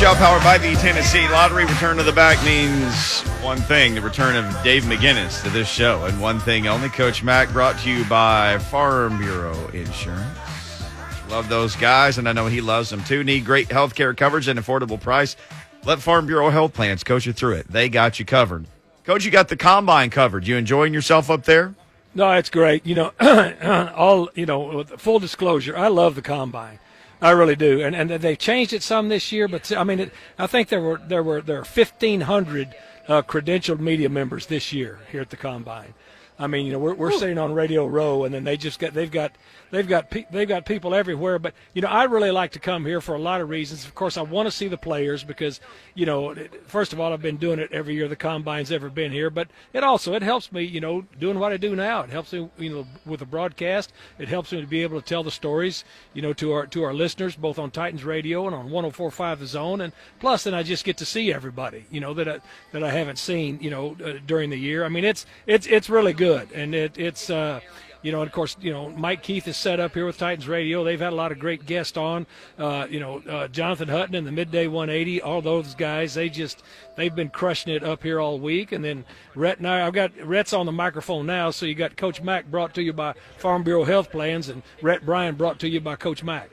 show powered by the Tennessee Lottery. Return to the back means one thing, the return of Dave McGinnis to this show. And one thing only, Coach Mack, brought to you by Farm Bureau Insurance. Love those guys, and I know he loves them too. Need great health care coverage at an affordable price? Let Farm Bureau Health Plans coach you through it. They got you covered. Coach, you got the combine covered. You enjoying yourself up there? No, it's great. With full disclosure, I love the combine. I really do, and they've changed it some this year. But I mean, I think there are 1,500 credentialed media members this year here at the combine. I mean, we're sitting on Radio Row, and then they've got people everywhere. But I really like to come here for a lot of reasons. Of course, I want to see the players because first of all, I've been doing it every year the combine's ever been here. But it helps me, doing what I do now. It helps me, with the broadcast. It helps me to be able to tell the stories, to our listeners, both on Titans Radio and on 104.5 The Zone. And plus, then I just get to see everybody, that I haven't seen, during the year. I mean, it's really good. And it's of course, Mike Keith is set up here with Titans Radio. They've had a lot of great guests on, Jonathan Hutton and the Midday 180, all those guys, they've been crushing it up here all week. And then Rhett and I've got Rhett's on the microphone now. So you got Coach Mack brought to you by Farm Bureau Health Plans and Rhett Bryan brought to you by Coach Mack.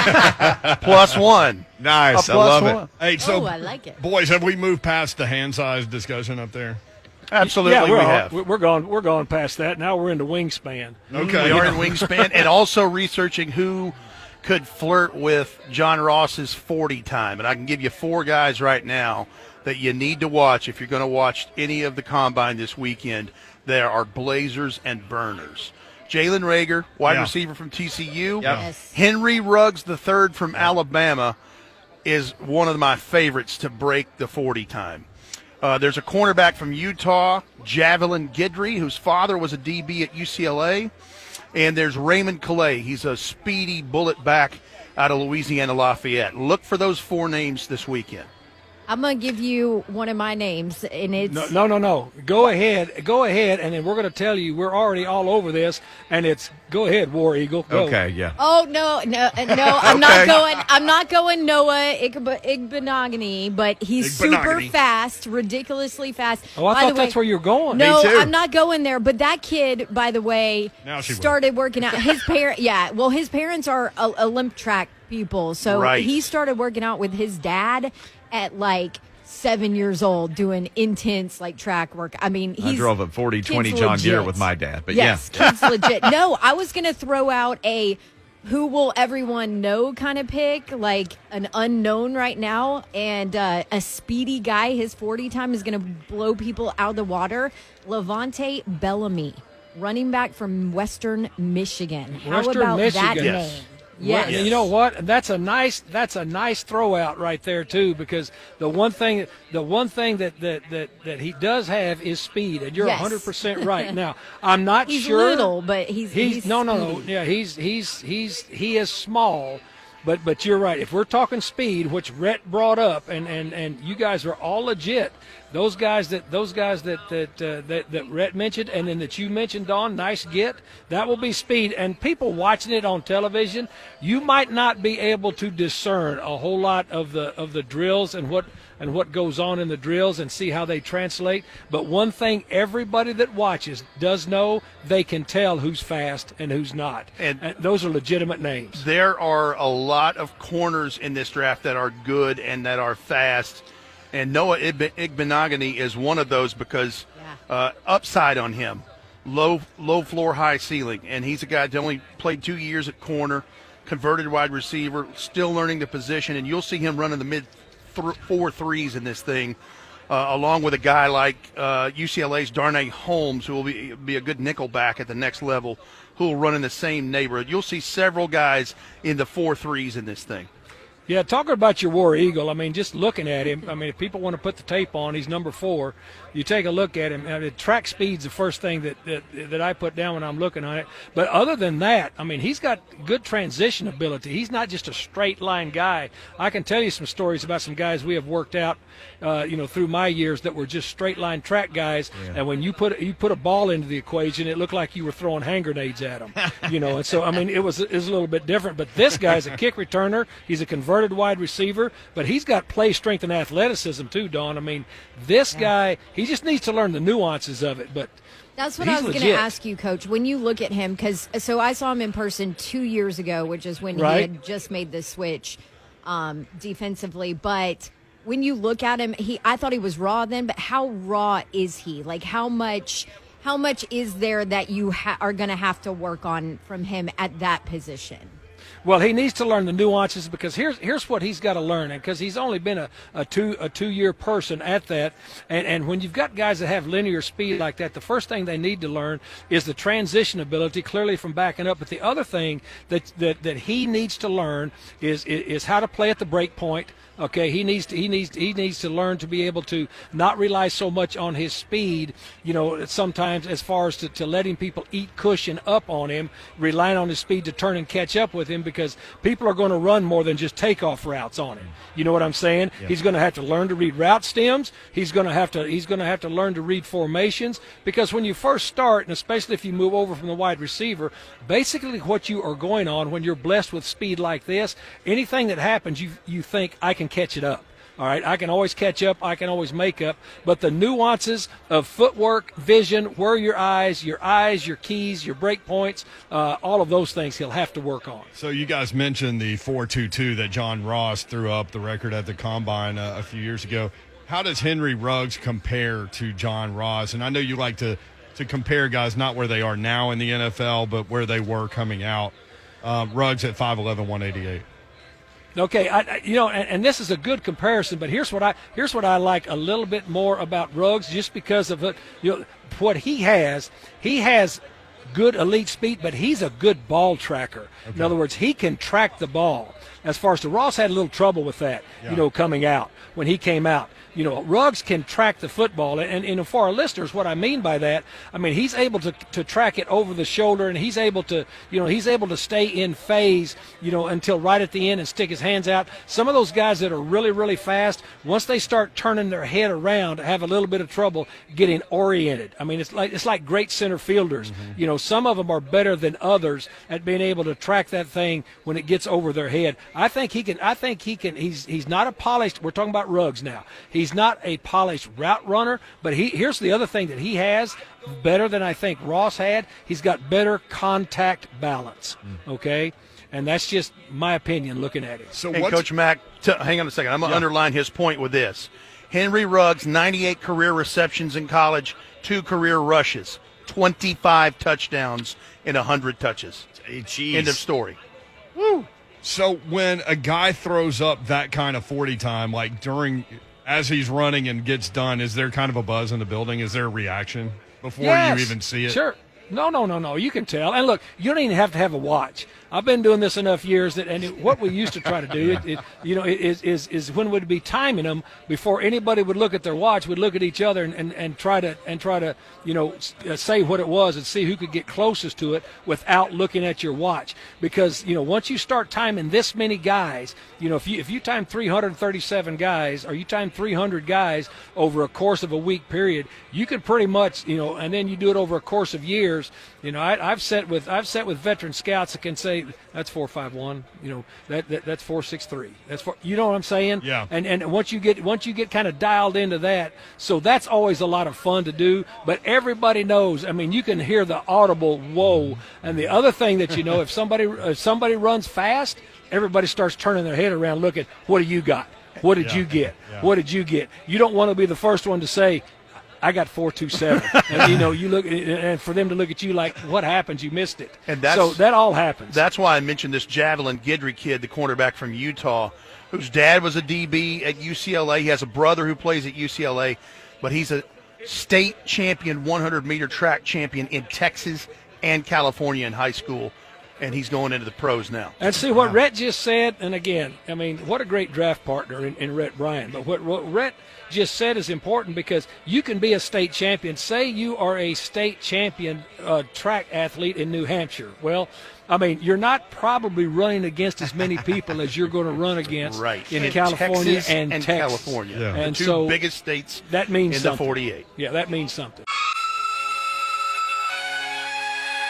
Plus one. Nice. I love it. Hey, so I like it. Boys, have we moved past the hand size discussion up there? Absolutely, we have. We're gone past that. Now we're into wingspan. Okay. We are in wingspan and also researching who could flirt with John Ross's 40 time. And I can give you 4 guys right now that you need to watch if you're going to watch any of the combine this weekend. There are blazers and burners. Jalen Reagor, wide receiver from TCU. Yes. Henry Ruggs III from Alabama is one of my favorites to break the 40 time. There's a cornerback from Utah, Javelin Guidry, whose father was a DB at UCLA. And there's Raymond Calais. He's a speedy bullet back out of Louisiana Lafayette. Look for those 4 names this weekend. I'm going to give you one of my names, and it's... No. Go ahead, and then we're going to tell you we're already all over this, and it's... Go ahead, War Eagle. Go. Okay, yeah. Oh, no, I'm not going Noah Igbenogany, but he's super fast, ridiculously fast. Oh, I thought that's where you're going. No, Me too. I'm not going there, but that kid, by the way, started working out. His parents are Olymp track people, so he started working out with his dad at 7 years old doing intense track work. I mean, I drove a 40-20 John Deere with my dad, but yes, kid's legit. No, I was going to throw out a who will everyone know kind of pick, an unknown right now, and a speedy guy. His 40 time is going to blow people out of the water. Levante Bellamy, running back from Western Michigan. How about that name? Yes. Well, you know what? That's a nice throw out right there too, because the one thing that he does have is speed, and you're 100% right. Now, I'm not he's sure. He's little, but he's no. Yeah, he is small. But you're right. If we're talking speed, which Rhett brought up, and you guys are all legit, those guys that Rhett mentioned, and then that you mentioned, Dawn, nice get. That will be speed. And people watching it on television, you might not be able to discern a whole lot of the drills and what goes on in the drills and see how they translate. But one thing everybody that watches does know, they can tell who's fast and who's not. And those are legitimate names. There are a lot of corners in this draft that are good and that are fast. And Noah Igbenogany is one of those because upside on him, low floor, high ceiling. And he's a guy that only played 2 years at corner, converted wide receiver, still learning the position. And you'll see him running the mid 4 threes in this thing, along with a guy like UCLA's Darnay Holmes, who will be a good nickel back at the next level, who will run in the same neighborhood. You'll see several guys in the 4 threes in this thing. Yeah, talking about your War Eagle, I mean, just looking at him, I mean, if people want to put the tape on, he's number 4. You take a look at him. I mean, track speed's the first thing that I put down when I'm looking on it. But other than that, I mean, he's got good transition ability. He's not just a straight line guy. I can tell you some stories about some guys we have worked out, through my years that were just straight line track guys. Yeah. And when you put a ball into the equation, it looked like you were throwing hand grenades at them. And so I mean, it was a little bit different. But this guy's a kick returner. He's a converted converted wide receiver, but he's got play strength and athleticism too, Dawn. I mean, this guy, he just needs to learn the nuances of it, but that's what I was going to ask you, Coach. When you look at him, because I saw him in person 2 years ago, which is when he had just made the switch defensively. But when you look at him, I thought he was raw then. But how raw is he? Like how much is there that you are going to have to work on from him at that position? Well, he needs to learn the nuances because here's what he's got to learn, and because he's only been a two-year person at that, and when you've got guys that have linear speed like that, the first thing they need to learn is the transition ability, clearly from backing up. But the other thing that he needs to learn is how to play at the break point. Okay, he needs to learn to be able to not rely so much on his speed, sometimes as far as to letting people eat cushion up on him, relying on his speed to turn and catch up with him, because people are going to run more than just takeoff routes on him. You know what I'm saying? Yeah. He's going to have to learn to read route stems. He's going to have to learn to read formations, because when you first start, and especially if you move over from the wide receiver, basically what you are going on when you're blessed with speed like this, anything that happens, you think, I can catch it up. All right, I can always catch up, I can always make up, but the nuances of footwork, vision, where your eyes, your keys, your break points, all of those things he'll have to work on. So you guys mentioned the 4.22 that John Ross threw up the record at the Combine a few years ago. How does Henry Ruggs compare to John Ross? And I know you like to compare guys not where they are now in the NFL, but where they were coming out. Ruggs at 5'11", 188. Okay, and this is a good comparison, but here's what I like a little bit more about Ruggs, just because of what he has. He has good elite speed, but he's a good ball tracker. Okay. In other words, he can track the ball. As far as Ross had a little trouble with that, coming out when he came out. Ruggs can track the football, and for our listeners, what I mean by that, I mean he's able to track it over the shoulder, and he's able to stay in phase, until right at the end and stick his hands out. Some of those guys that are really, really fast, once they start turning their head around, have a little bit of trouble getting oriented. I mean, it's like great center fielders. Mm-hmm. Some of them are better than others at being able to track that thing when it gets over their head. I think he can. He's not a polished. We're talking about Ruggs now. He's not a polished route runner, but here's the other thing that he has better than I think Ross had. He's got better contact balance. Okay, and that's just my opinion looking at it. So, Coach Mack, hang on a second. I'm going to underline his point with this. Henry Ruggs, 98 career receptions in college, 2 career rushes, 25 touchdowns in 100 touches. Jeez. End of story. Woo. So when a guy throws up that kind of 40 time, like as he's running and gets done, is there kind of a buzz in the building? Is there a reaction before you even see it? Sure. No. You can tell. And look, you don't even have to have a watch. I've been doing this enough years what we used to try to do, is when we'd be timing them before anybody would look at their watch, we'd look at each other and try to say what it was and see who could get closest to it without looking at your watch. Because once you start timing this many guys, if you time 337 guys or you time 300 guys over a course of a week period, you could pretty much and then you do it over a course of years. I've sat with veteran scouts that can say that's 4.51. That's 4.63. That's you know what I'm saying? Yeah. And once you get kind of dialed into that, so that's always a lot of fun to do. But everybody knows. I mean, you can hear the audible whoa. And the other thing that if somebody runs fast, everybody starts turning their head around, looking. What do you got? What did you get? Yeah. What did you get? You don't want to be the first one to say, I got 4.27, and you look, and for them to look at you like, what happened? You missed it. And so that all happens. That's why I mentioned this Javelin Guidry kid, the cornerback from Utah, whose dad was a DB at UCLA. He has a brother who plays at UCLA, but he's a state champion, 100-meter track champion in Texas and California in high school, and he's going into the pros now. And see what Rhett just said, and again, I mean, what a great draft partner in Rhett Bryant. But what Rhett just said is important, because you can be a state champion. Say you are a state champion track athlete in New Hampshire. Well, I mean, you're not probably running against as many people as you're going to run against in California Texas and Texas. California. Yeah. And the two biggest states that means in something. the 48. Yeah, that means something.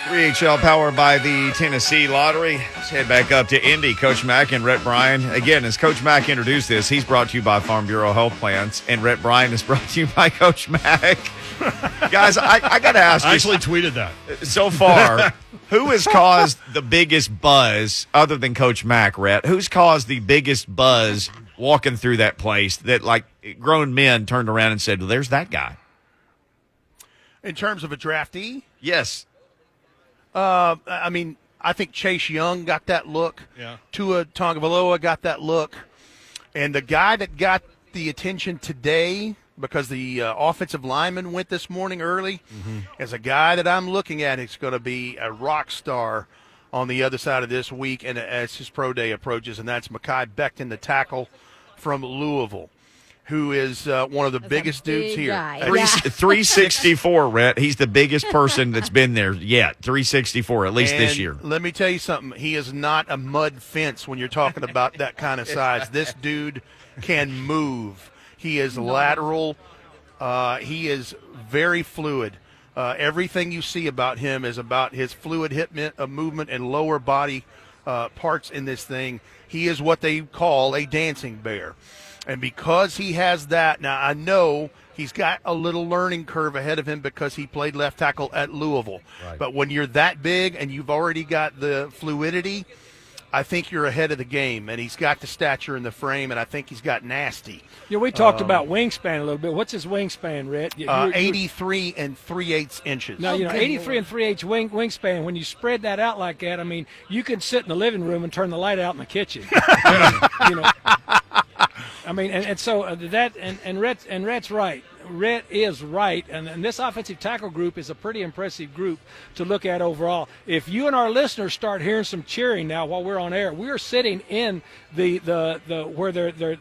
3HL powered by the Tennessee Lottery. Let's head back up to Indy. Coach Mack and Rhett Bryan. Again, as Coach Mack introduced this, he's brought to you by Farm Bureau Health Plans, and Rhett Bryan is brought to you by Coach Mack. Guys, I got to ask you. I actually tweeted that. So far, who has caused the biggest buzz other than Coach Mack, Rhett? Who's caused the biggest buzz walking through that place that, like, grown men turned around and said, well, there's that guy? In terms of a draftee? Yes. I mean, I think Chase Young got that look. Yeah. Tua Tagovailoa got that look. And the guy that got the attention today, because the offensive lineman went this morning early, is a guy that I'm looking at. He's going to be a rock star on the other side of this week and as his pro day approaches, and that's Mekhi Becton, the tackle from Louisville, who is one of the biggest dudes here. 364, Rhett. He's the biggest person that's been there yet. 364, at least this year. Let me tell you something. He is not a mud fence when you're talking about that kind of size. This dude can move. He is lateral. He is very fluid. Everything you see about him is about his fluid hip movement and lower body parts in this thing. He is what they call a dancing bear. And because he has that, now I know he's got a little learning curve ahead of him because he played left tackle at Louisville. Right. But when you're that big and you've already got the fluidity, I think you're ahead of the game. And he's got the stature in the frame, and I think he's got nasty. Yeah, we talked about wingspan a little bit. What's his wingspan, Rhett? 83 and 3/8 inches. Now, 83 and 3/8 wingspan, when you spread that out like that, I mean, you can sit in the living room and turn the light out in the kitchen. I mean, and so that, and Rhett's right. Rhett is right, and this offensive tackle group is a pretty impressive group to look at overall. If you and our listeners start hearing some cheering now while we're on air, we are sitting in the where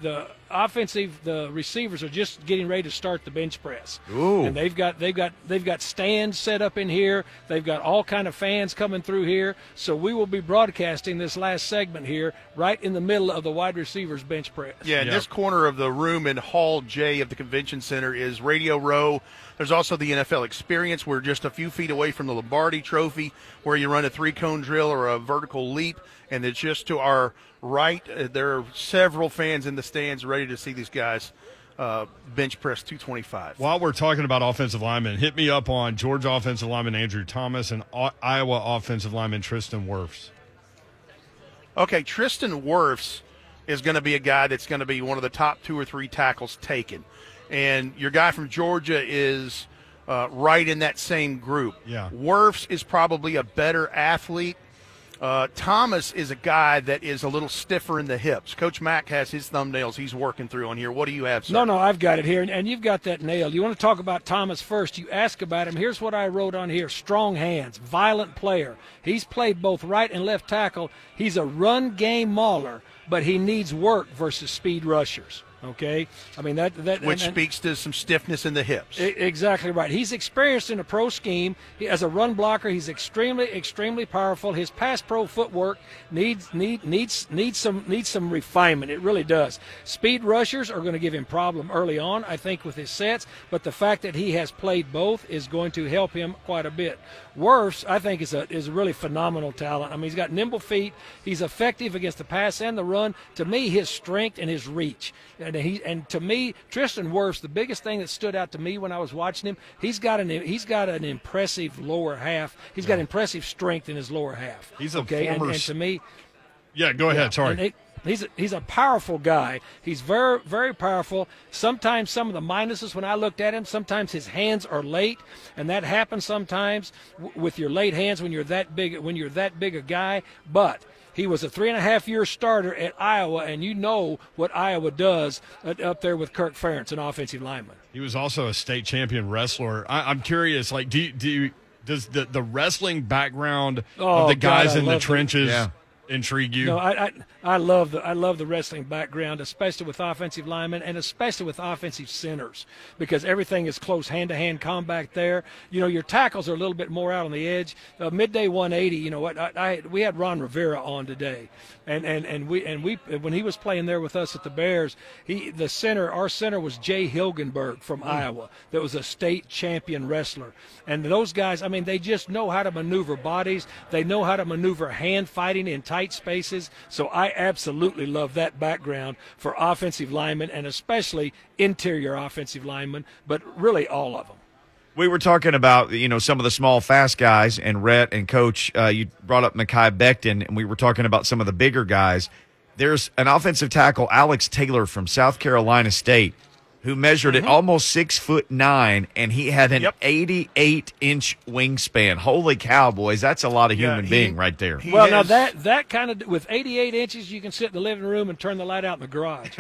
the receivers are just getting ready to start the bench press. Ooh. And they've got stands set up in here. They've got all kind of fans coming through here. So we will be broadcasting this last segment here right in the middle of the wide receivers bench press. Yeah, in this corner of the room in Hall J of the Convention Center is Radio Row. There's also the NFL Experience. We're just a few feet away from the Lombardi Trophy, where you run a 3-cone drill or a vertical leap. And it's just to our right. There are several fans in the stands ready to see these guys bench press 225. While we're talking about offensive linemen, hit me up on Georgia offensive lineman Andrew Thomas and Iowa offensive lineman Tristan Wirfs. Okay, Tristan Wirfs is going to be a guy that's going to be one of the top 2 or 3 tackles taken. And your guy from Georgia is right in that same group. Yeah. Wirfs is probably a better athlete. Thomas is a guy that is a little stiffer in the hips. Coach Mack has his thumbnails he's working through on here. What do you have, sir? No, I've got it here, and you've got that nailed. You want to talk about Thomas first. You ask about him. Here's what I wrote on here. Strong hands, violent player. He's played both right and left tackle. He's a run game mauler, but he needs work versus speed rushers. Okay, I mean that which speaks to some stiffness in the hips. Exactly right. He's experienced in a pro scheme. As a run blocker, he's extremely powerful. His pass pro footwork needs some refinement. It really does. Speed rushers are going to give him problem early on, I think, with his sets. But the fact that he has played both is going to help him quite a bit. Wirfs, I think, is a really phenomenal talent. I mean, he's got nimble feet. He's effective against the pass and the run. To me, his strength and his reach. And to me, Tristan Wirfs, the biggest thing that stood out to me when I was watching him, he's got an impressive lower half. He's got impressive strength in his lower half. He's a former. And to me, yeah. Go ahead. Sorry. He's a powerful guy. He's very, very powerful. Sometimes some of the minuses when I looked at him, sometimes his hands are late, and that happens sometimes with your late hands when you're that big a guy. But he was a 3.5-year starter at Iowa, and you know what Iowa does up there with Kirk Ferentz, an offensive lineman. He was also a state champion wrestler. I'm curious, like, does the wrestling background of the guys in the trenches intrigue you? No, I love the wrestling background, especially with offensive linemen and especially with offensive centers, because everything is close hand-to-hand combat there. Your tackles are a little bit more out on the edge. Midday 180. We had Ron Rivera on today, and we when he was playing there with us at the Bears, our center was Jay Hilgenberg from Iowa. That was a state champion wrestler, and those guys, they just know how to maneuver bodies. They know how to maneuver hand fighting in tight spaces. So I absolutely love that background for offensive linemen, and especially interior offensive linemen, but really all of them. We were talking about, some of the small, fast guys, and Rhett and Coach, you brought up Mekhi Becton, and we were talking about some of the bigger guys. There's an offensive tackle, Alex Taylor from South Carolina State, who measured at almost 6'9", and he had an 88-inch wingspan. Holy cow, boys! That's a lot of human being right there. Now that kind of, with 88 inches, you can sit in the living room and turn the light out in the garage.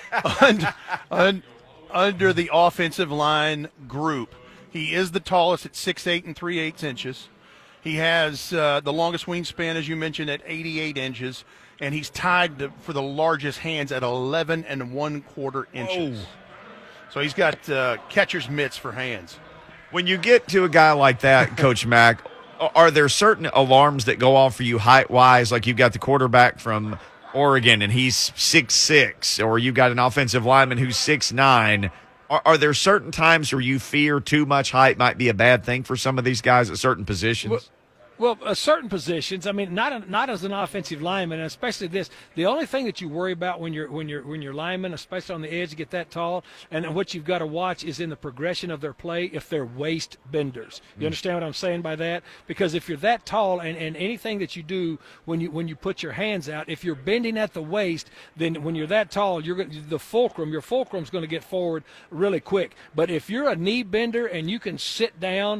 Under the offensive line group, he is the tallest at 6'8" and 3/8 inches. He has the longest wingspan, as you mentioned, at 88 inches, and he's tied for the largest hands at 11 1/4 inches. Oh. So he's got catcher's mitts for hands. When you get to a guy like that, Coach Mack, are there certain alarms that go off for you height-wise? Like you've got the quarterback from Oregon and he's 6'6", or you've got an offensive lineman who's 6'9". Are there certain times where you fear too much height might be a bad thing for some of these guys at certain positions? Well, certain positions. Not as an offensive lineman, and especially this. The only thing that you worry about when you're lineman, especially on the edge, to get that tall, and what you've got to watch is in the progression of their play if they're waist benders. You understand what I'm saying by that? Because if you're that tall, and anything that you do when you put your hands out, if you're bending at the waist, then when you're that tall, your fulcrum's going to get forward really quick. But if you're a knee bender and you can sit down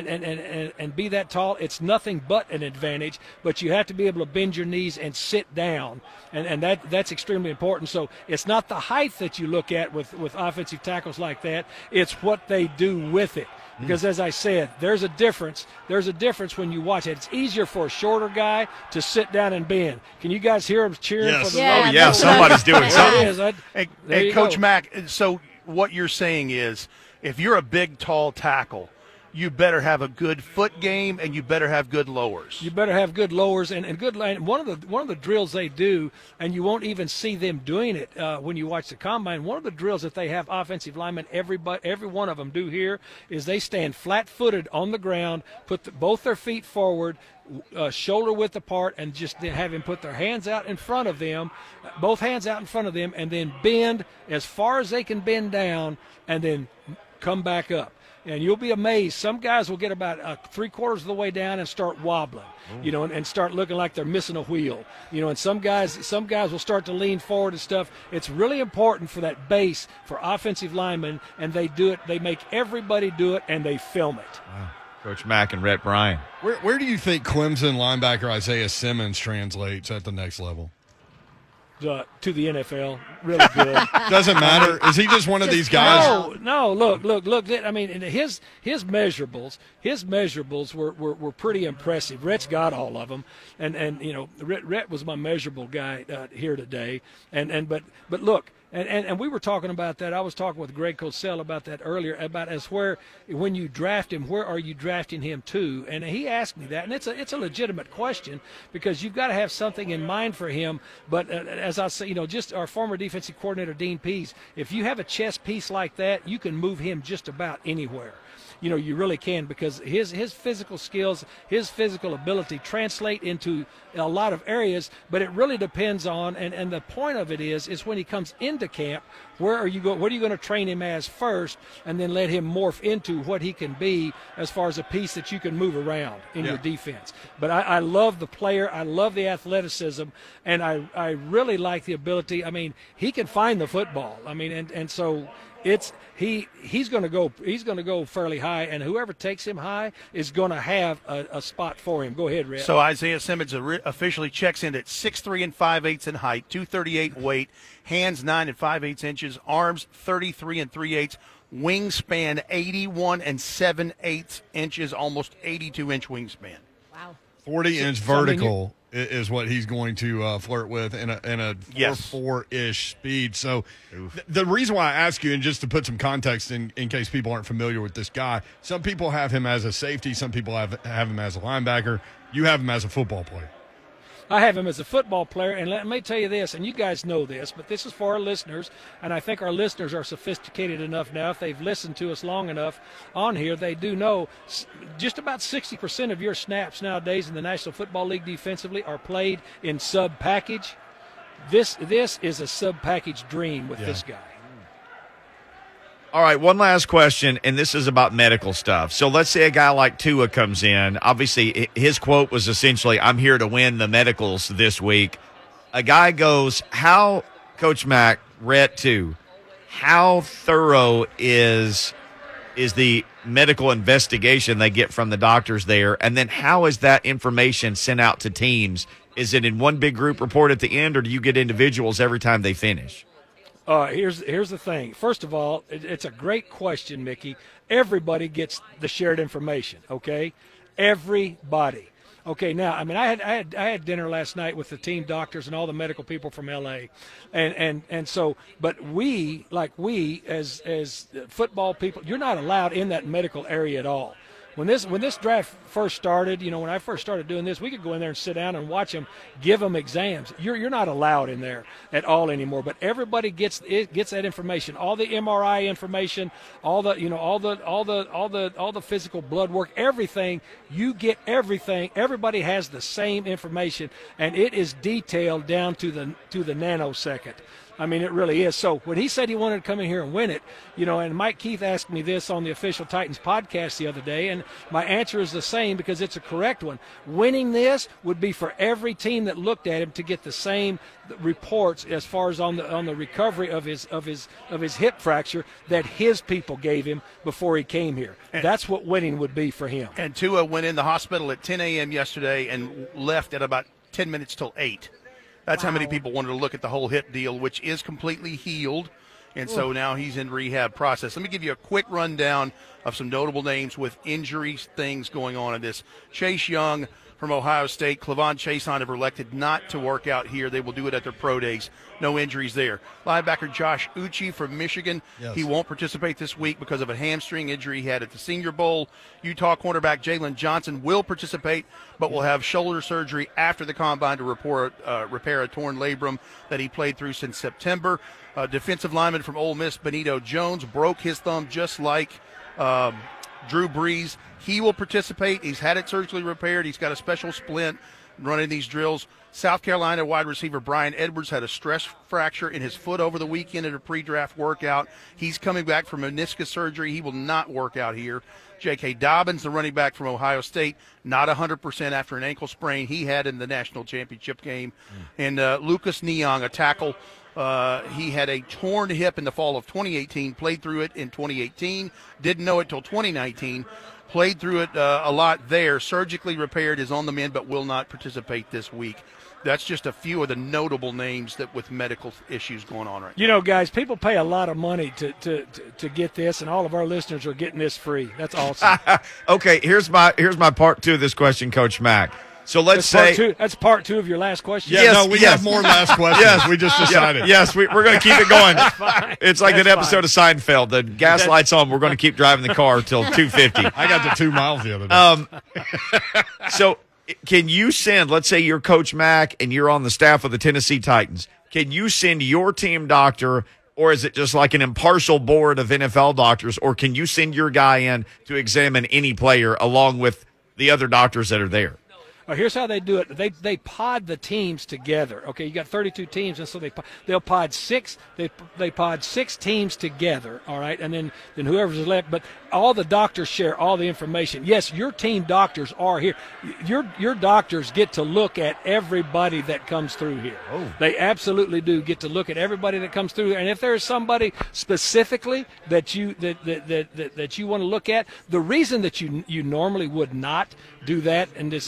and be that tall, it's nothing but an advantage, but you have to be able to bend your knees and sit down, and that's extremely important. So it's not the height that you look at with offensive tackles like that, it's what they do with it. Because as I said, there's a difference when you watch it. It's easier for a shorter guy to sit down and bend. Can you guys hear him cheering for the somebody's doing something. Hey, Coach Mack, so what you're saying is if you're a big, tall tackle, you better have a good foot game, and you better have good lowers. You better have good lowers and good line. One of the drills they do, and you won't even see them doing it when you watch the combine. One of the drills that they have offensive linemen, every one of them do here, is they stand flat-footed on the ground, put both their feet forward, shoulder width apart, and just have him put their hands out in front of them, both hands out in front of them, and then bend as far as they can bend down, and then come back up. And you'll be amazed. Some guys will get about 3/4 of the way down and start wobbling, and start looking like they're missing a wheel, and some guys will start to lean forward and stuff. It's really important for that base for offensive linemen, and they do it. They make everybody do it, and they film it. Wow. Coach Mack and Rhett Bryan. Where do you think Clemson linebacker Isaiah Simmons translates at the next level? To the NFL, really good. Doesn't matter. Is he just one of these guys? No. Look. His measurables were pretty impressive. Rhett's got all of them, and Rhett was my measurable guy here today. But look. And we were talking about that. I was talking with Greg Cosell about that earlier, about when you draft him, where are you drafting him to? And he asked me that, and it's a legitimate question, because you've got to have something in mind for him. But as I say, just our former defensive coordinator, Dean Pease, if you have a chess piece like that, you can move him just about anywhere. You really can, because his physical skills, his physical ability translate into a lot of areas, but it really depends on, and the point of it is when he comes into camp, what are you going to train him as first, and then let him morph into what he can be as far as a piece that you can move around in your defense. But I love the player, I love the athleticism, and I really like the ability. He can find the football. And so he's going to go fairly high, and whoever takes him high is going to have a spot for him. Go ahead, Rhett. So Isaiah Simmons officially checks in at 6'3" 5/8" in height, 238 weight, hands 9 5/8 inches, arms 33 3/8, wingspan 81 7/8 inches, almost 82-inch wingspan. Wow. 40-inch vertical is what he's going to flirt with in a Yes. 4.4-ish speed. So the reason why I ask you, and just to put some context in case people aren't familiar with this guy, some people have him as a safety, some people have him as a linebacker. You have him as a football player. I have him as a football player, and let me tell you this, and you guys know this, but this is for our listeners, and I think our listeners are sophisticated enough now. If they've listened to us long enough on here, they do know just about 60% of your snaps nowadays in the National Football League defensively are played in sub-package. This is a sub-package dream with this guy. All right, one last question, and this is about medical stuff. So let's say a guy like Tua comes in. Obviously, his quote was essentially, "I'm here to win the medicals this week." A guy goes, how, Coach Mack, Rhett too, how thorough is the medical investigation they get from the doctors there? And then how is that information sent out to teams? Is it in one big group report at the end, or do you get individuals every time they finish? Here's the thing. First of all, it's a great question, Mickey. Everybody gets the shared information, okay? Everybody. Okay, now, I mean, I had dinner last night with the team doctors and all the medical people from LA. And so, but we as football people, you're not allowed in that medical area at all. When this draft first started, when I first started doing this, we could go in there and sit down and watch them, give them exams. You're not allowed in there at all anymore. But everybody gets that information, all the MRI information, all the physical blood work, everything. You get everything. Everybody has the same information, and it is detailed down to the nanosecond. I mean, it really is. So when he said he wanted to come in here and win it, and Mike Keith asked me this on the Official Titans podcast the other day, and my answer is the same because it's a correct one. Winning this would be for every team that looked at him to get the same reports as far as on the recovery of his hip fracture that his people gave him before he came here. That's what winning would be for him. And Tua went in the hospital at 10 a.m. yesterday and left at about 10 minutes till 8. That's how many people wanted to look at the whole hip deal, which is completely healed. And so now he's in rehab process. Let me give you a quick rundown of some notable names with injury things going on in this. Chase Young from Ohio State, Clavon Chason have elected not to work out here. They will do it at their pro days. No injuries there. Linebacker Josh Uche from Michigan. Yes. He won't participate this week because of a hamstring injury he had at the Senior Bowl. Utah cornerback Jalen Johnson will participate, but will have shoulder surgery after the combine to repair a torn labrum that he played through since September. Defensive lineman from Ole Miss, Benito Jones, broke his thumb just like Drew Brees. He will participate. He's had it surgically repaired. He's got a special splint running these drills. South Carolina wide receiver Brian Edwards had a stress fracture in his foot over the weekend at a pre-draft workout. He's coming back from meniscus surgery. He will not work out here. J.K. Dobbins, the running back from Ohio State, not 100% after an ankle sprain he had in the national championship game. And Lucas Niang, a tackle, he had a torn hip in the fall of 2018, played through it in 2018, didn't know it till 2019. Played through it a lot there, surgically repaired, is on the mend, but will not participate this week. That's just a few of the notable names that with medical issues going on right now. Guys, people pay a lot of money to get this, and all of our listeners are getting this free. That's awesome. Okay, here's my part two of this question, Coach Mack. So let's say that's part two of your last question. Yeah, Yes, we yes. have more last questions. Yes. We just decided. Yes, we're going to keep it going. It's like That's an episode fine. of Seinfeld. The gas light's on. We're going to keep driving the car till 2:50. I got to 2 miles the other day. So can you send, let's say you're Coach Mack and you're on the staff of the Tennessee Titans, can you send your team doctor, or is it just like an impartial board of NFL doctors, or can you send your guy in to examine any player along with the other doctors that are there? Here's how they do it. They pod the teams together. Okay, you got 32 teams, and so they'll pod six. They pod 6 teams together. All right, and then whoever's left. But all the doctors share all the information. Yes, your team doctors are here. Your doctors get to look at everybody that comes through here. Oh. They absolutely do get to look at everybody that comes through. And if there's somebody specifically that you want to look at, the reason that you normally would not do that and to say specifically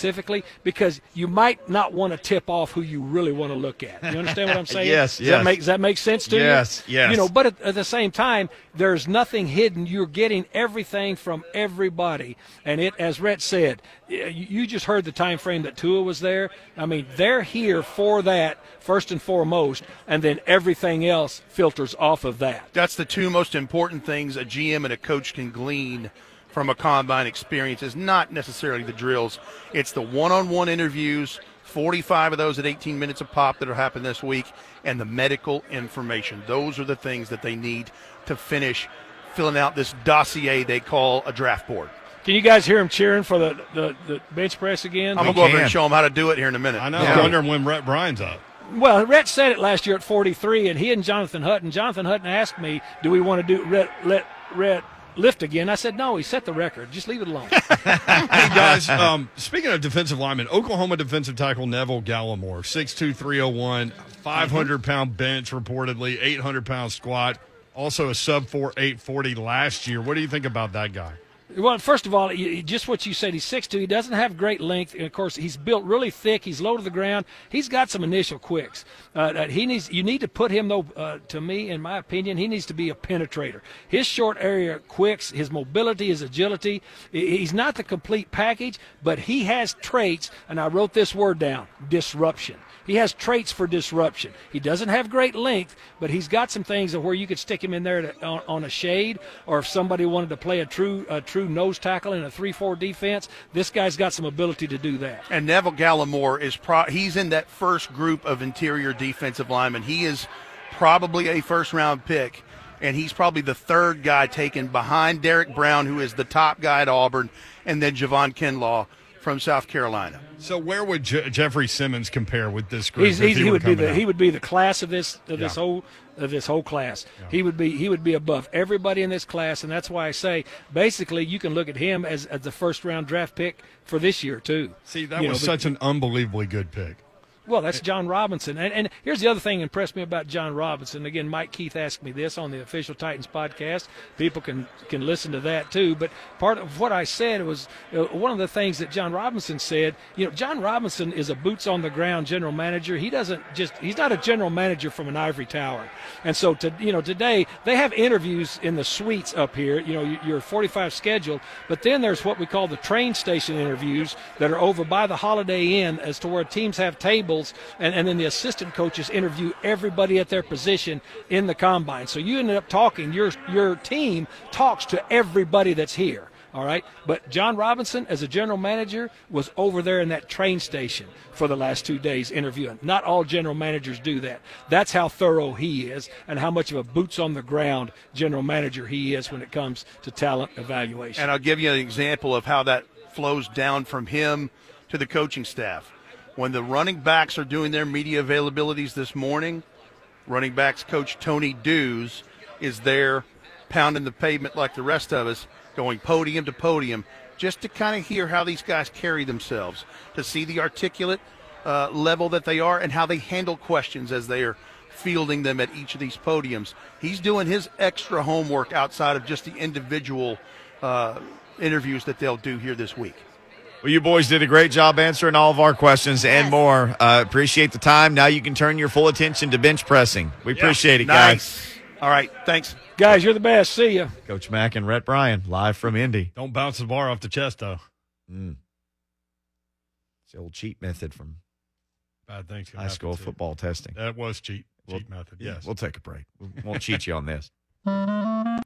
specifically because you might not want to tip off who you really want to look at. You understand what I'm saying? Yes, Does that make sense to you? Yes. But at the same time, there's nothing hidden. You're getting everything from everybody. And as Rhett said, you just heard the time frame that Tua was there. I mean, they're here for that first and foremost, and then everything else filters off of that. That's the two most important things a GM and a coach can glean from a combine experience is not necessarily the drills. It's the one-on-one interviews, 45 of those at 18 minutes a pop that are happening this week, and the medical information. Those are the things that they need to finish filling out this dossier they call a draft board. Can you guys hear him cheering for the bench press again? I'm going to go over and show them how to do it here in a minute. I know. I'm wondering when Rhett Bryan's up. Well, Rhett said it last year at 43, and he and Jonathan Hutton asked me, do we want to let Rhett lift again? I said, no, he set the record. Just leave it alone. Hey, guys, speaking of defensive linemen, Oklahoma defensive tackle Neville Gallimore, 6'2", 301, 500-pound bench reportedly, 800-pound squat, also a sub-4, 840 last year. What do you think about that guy? Well, first of all, just what you said, he's 6'2". He doesn't have great length. And, of course, he's built really thick. He's low to the ground. He's got some initial quicks. You need to put him, though, to me, in my opinion, he needs to be a penetrator. His short area quicks, his mobility, his agility, he's not the complete package, but he has traits, and I wrote this word down, disruption. He has traits for disruption. He doesn't have great length, but he's got some things where you could stick him in there on a shade, or if somebody wanted to play a true nose tackle in a 3-4 defense, this guy's got some ability to do that. And Neville Gallimore he's in that first group of interior defensive linemen. He is probably a first-round pick, and he's probably the third guy taken behind Derek Brown, who is the top guy at Auburn, and then Javon Kinlaw from South Carolina. So where would Jeffrey Simmons compare with this group? He would be the class of this whole class. Yeah. He would be above everybody in this class, and that's why I say basically you can look at him as the first round draft pick for this year too. See, that was such an unbelievably good pick. Well, that's John Robinson. And here's the other thing that impressed me about John Robinson. Again, Mike Keith asked me this on the Official Titans podcast. People can listen to that too. But part of what I said was one of the things that John Robinson said, John Robinson is a boots-on-the-ground general manager. He's not a general manager from an ivory tower. And so, today they have interviews in the suites up here, your 45 scheduled, but then there's what we call the train station interviews that are over by the Holiday Inn as to where teams have tables. And then the assistant coaches interview everybody at their position in the combine. So you ended up talking, your team talks to everybody that's here, all right? But John Robinson, as a general manager, was over there in that train station for the last 2 days interviewing. Not all general managers do that. That's how thorough he is and how much of a boots-on-the-ground general manager he is when it comes to talent evaluation. And I'll give you an example of how that flows down from him to the coaching staff. When the running backs are doing their media availabilities this morning, running backs coach Tony Dews is there pounding the pavement like the rest of us, going podium to podium, just to kind of hear how these guys carry themselves, to see the articulate level that they are and how they handle questions as they are fielding them at each of these podiums. He's doing his extra homework outside of just the individual interviews that they'll do here this week. Well, you boys did a great job answering all of our questions and more. Appreciate the time. Now you can turn your full attention to bench pressing. We appreciate it, guys. All right, thanks. Guys, you're the best. See ya. Coach Mack and Rhett Bryan, live from Indy. Don't bounce the bar off the chest, though. It's the old cheat method from bad things high school football testing. That was cheat method, yes. We'll take a break. We won't cheat you on this.